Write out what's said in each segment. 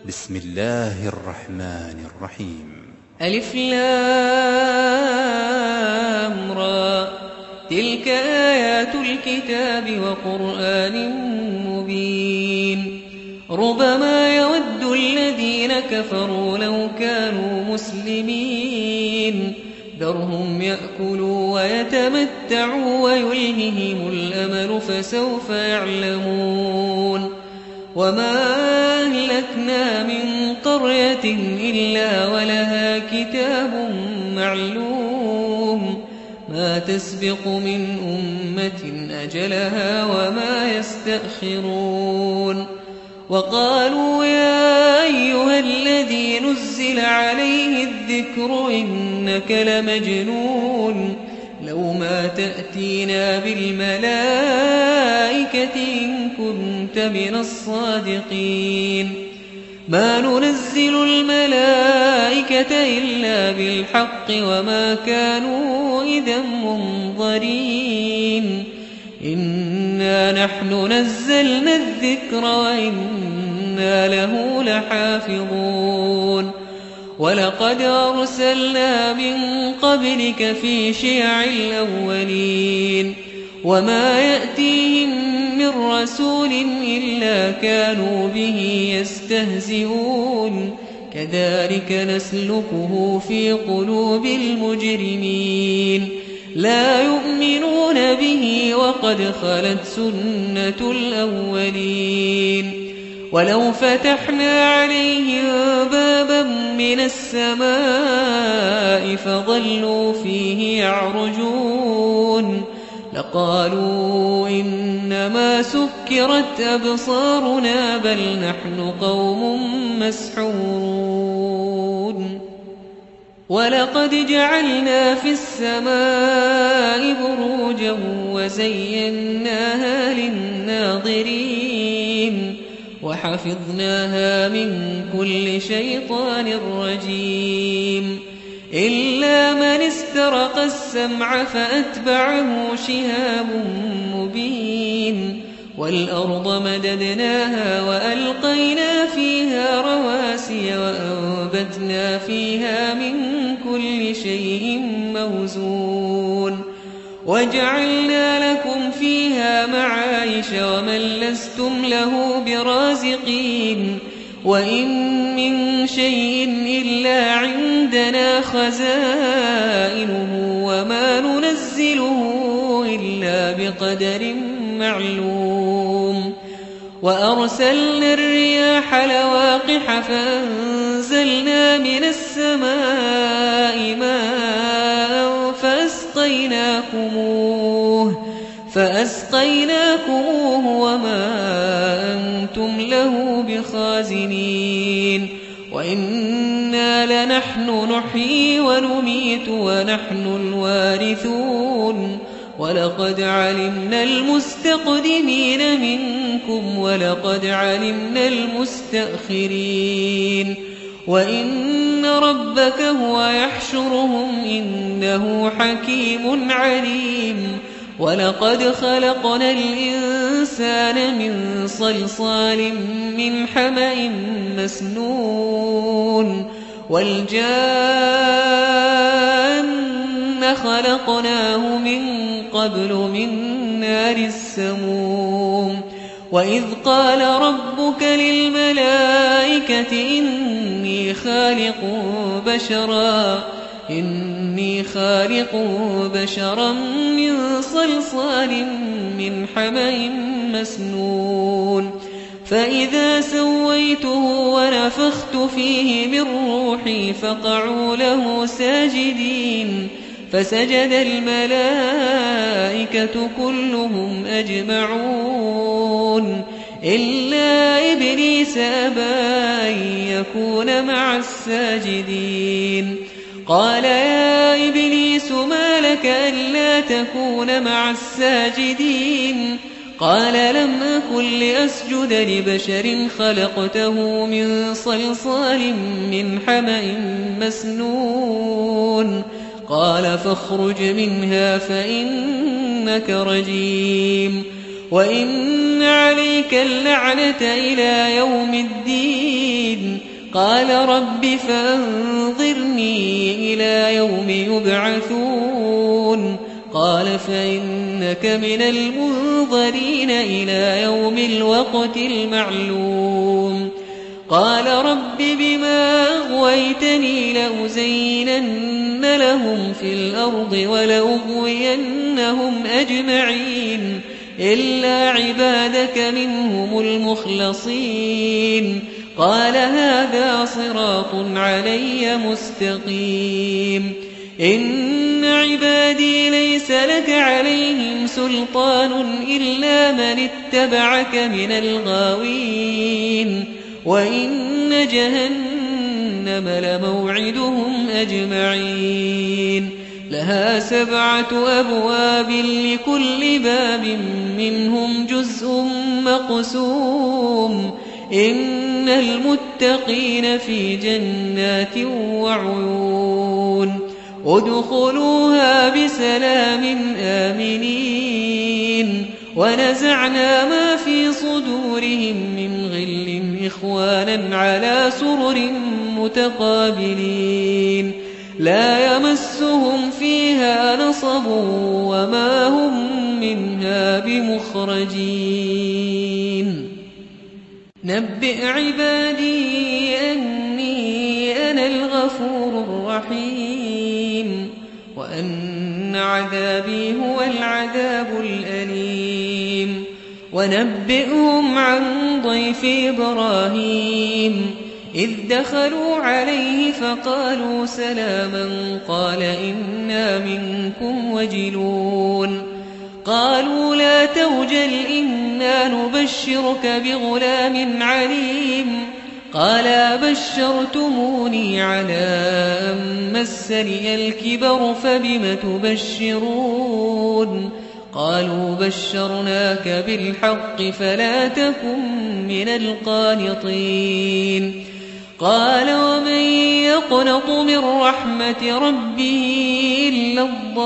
بسم الله الرحمن الرحيم. ألف لام را، تلك آيات الكتاب وقرآن مبين. ربما يود الذين كفروا لو كانوا مسلمين، ذرهم يأكلوا ويتمتعوا ويلههم الأمل فسوف يعلمون. وما أهلكنا من قرية إلا ولها كتاب معلوم، ما تسبق من أمة أجلها وما يستأخرون. وقالوا يا أيها الذي نزل عليه الذكر إنك لمجنون، لو ما تأتينا بالملائكة إن كنت من الصادقين. ما ننزل الملائكة إلا بالحق وما كانوا إذا منظرين. إنا نحن نزلنا الذكر وإنا له لحافظون. ولقد أرسلنا من قبلك في شيع الأولين، وما يأتيهم من رسول إلا كانوا به يستهزئون. كذلك نسلكه في قلوب المجرمين، لا يؤمنون به وقد خلت سنة الأولين. ولو فتحنا عليهم بابا من السماء فظلوا فيه يعرجون لقالوا إنما سكرت أبصارنا بل نحن قوم مسحورون. ولقد جعلنا في السماء بروجا وزيناها للناظرين، وحفظناها من كل شيطان رجيم. إلا من استرق السمع فأتبعه شهاب مبين. والأرض مددناها وألقينا فيها رواسي وأنبتنا فيها من كل شيء موزون. وجعلنا لكم فيها معايش ومن لستم له برازقين. وإن من شيء إلا عندنا خزائنه وما ننزله إلا بقدر معلوم. وأرسلنا الرياح لواقح فأنزلنا من السماء ماء فأسقيناكموه وما أنتم له بخازنين. وإنا لنحن نحيي ونميت ونحن الوارثون. ولقد علمنا المستقدمين منكم ولقد علمنا المستأخرين. وإن ربك هو يحشرهم إنه حكيم عليم. ولقد خلقنا الإنسان من صلصال من حمأ مسنون. والجان خلقناه من قبل من نار السموم. وإذ قال ربك للملائكة إني خالق بشرا من صلصال من حمأ مسنون. فإذا سويته ونفخت فيه من روحي فقعوا له ساجدين. فسجد الملائكة كلهم أجمعون إلا إبليس أبى أن يكون مع الساجدين. قال يا إبليس ما لك ألا تكون مع الساجدين؟ قال لم أكن لأسجد لبشر خلقته من صلصال من حمأ مسنون. قال فاخرج منها فإنك رجيم وإن عليك اللعنة إلى يوم الدين قال رب فأنظرني إلى يوم يبعثون قال فإنك من المنظرين إلى يوم الوقت المعلوم قال رب بما أغويتني لأزينن لهم في الأرض ولأغوينهم أجمعين إلا عبادك منهم المخلصين قال هذا صراط علي مستقيم إن عبادي ليس لك عليهم سلطان إلا من اتبعك من الغاوين وإن جهنم لموعدهم أجمعين لها 7 أبواب لكل باب منهم جزء مقسوم إن المتقين في جنات وعيون ادخلوها بسلام آمنين ونزعنا ما في صدورهم من غل إخوانا على سرر متقابلين لا يمسهم فيها نصب وما هم منها بمخرجين نبئ عبادي أني أنا الغفور الرحيم وأن عذابي هو العذاب الأليم ونبئهم عن ضيف إبراهيم إذ دخلوا عليه فقالوا سلاما قال إنا منكم وجلون قالوا لا توجل إنا نبشرك بغلام عليم قال بشرتموني على أن مسني الكبر فبم تبشرون قالوا بشرناك بالحق فلا تكن من القانطين قال ومن يقنط من رحمة ربه إلا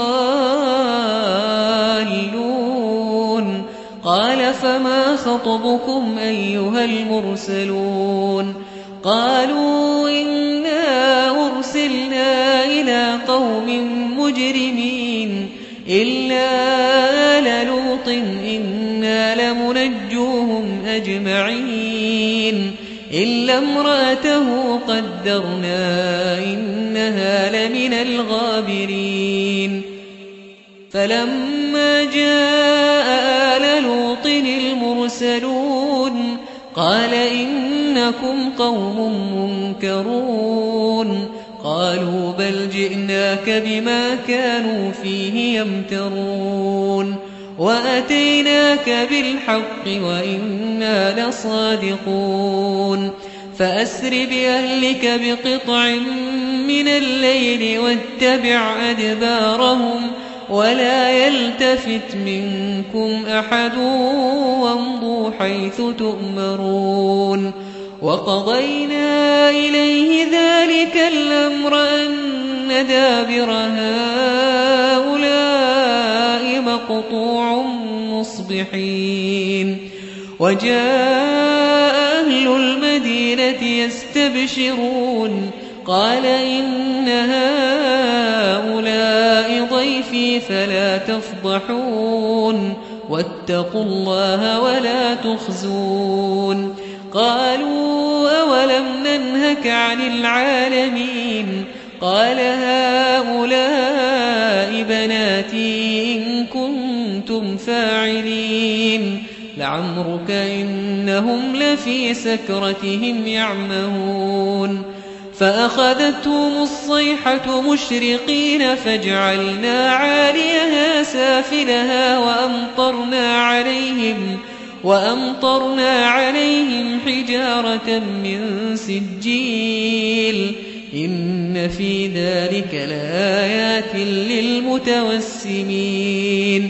الضالون قال فما خطبكم أيها المرسلون قالوا إنا أرسلنا إلى قوم مجرمين إلا آل لوط إنا لمنجوهم أجمعين إلا امرأته قدرنا إنها لمن الغابرين فلما جاء آل لوط المرسلون قال إنكم قوم منكرون قالوا بل جئناك بما كانوا فيه يمترون وأتيناك بالحق وإنا لصادقون فأسر بأهلك بقطع من الليل واتبع أدبارهم ولا يلتفت منكم أحد وامضوا حيث تؤمرون وقضينا إليه ذلك الأمر أن دابر هؤلاء مقطوع مصبحين وجاء أهل المدينة يستبشرون قال إن هؤلاء ضيفي فلا تفضحون واتقوا الله ولا تخزون قالوا أولم ننهك عن العالمين قال هؤلاء بناتي إن كنتم فاعلين لعمرك إنهم لفي سكرتهم يعمهون فأخذتهم الصيحة مشرقين فجعلنا عاليها سافلها وأمطرنا عليهم حجارة من سجيل إن في ذلك لآيات للمتوسمين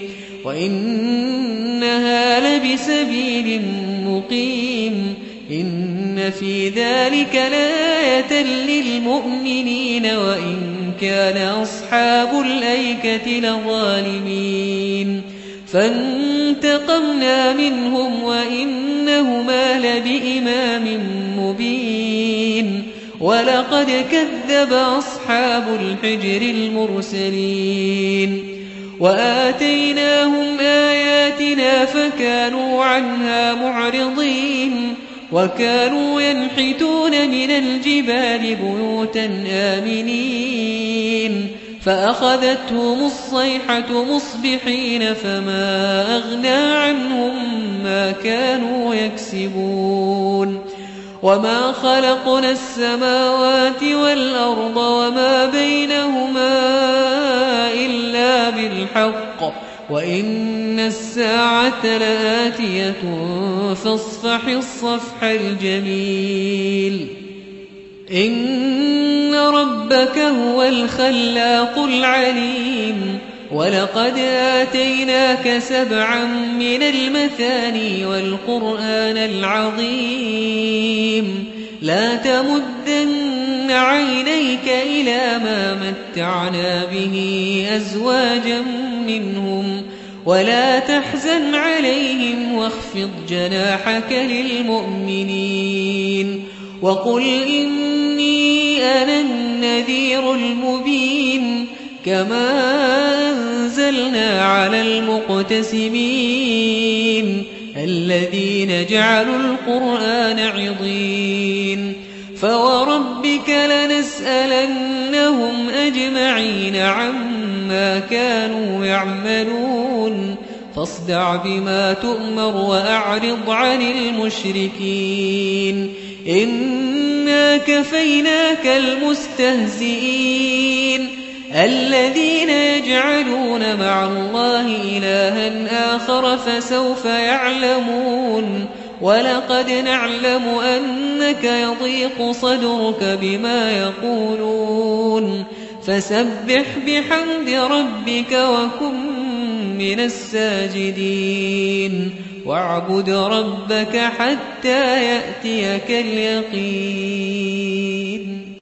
وإنها لبسبيل مقيم إن في ذلك لآية للمؤمنين وإن كان أصحاب الأيكة لظالمين فانتقمنا منهم وإنهما لبإمام مبين المبين ولقد كذب أصحاب الحجر المرسلين وآتيناهم آياتنا فكانوا عنها معرضين وكانوا ينحتون من الجبال بيوتا آمنين فأخذتهم الصيحة مصبحين فما أغنى عنهم ما كانوا يكسبون وما خلقنا السماوات والأرض وما بينهما إلا بالحق وإن الساعة لآتية فاصفح الصفح الجميل إن ربك هو الخلاق العليم ولقد آتيناك 7 من المثاني والقرآن العظيم لا تمدن عينيك إلى ما متعنا به أزواجا منهم ولا تحزن عليهم واخفض جناحك للمؤمنين وقل إني أنا النذير المبين كما أنزلنا على المقتسمين الذين جعلوا القرآن عضين فوربك لنسألنهم أجمعين عما كانوا يعملون فاصدع بما تؤمر وأعرض عن المشركين إنا كفيناك المستهزئين الذين يجعلون مع الله إلها آخر فسوف يعلمون ولقد نعلم أنك يضيق صدرك بما يقولون فسبح بحمد ربك وكن من الساجدين واعبد ربك حتى يأتيك اليقين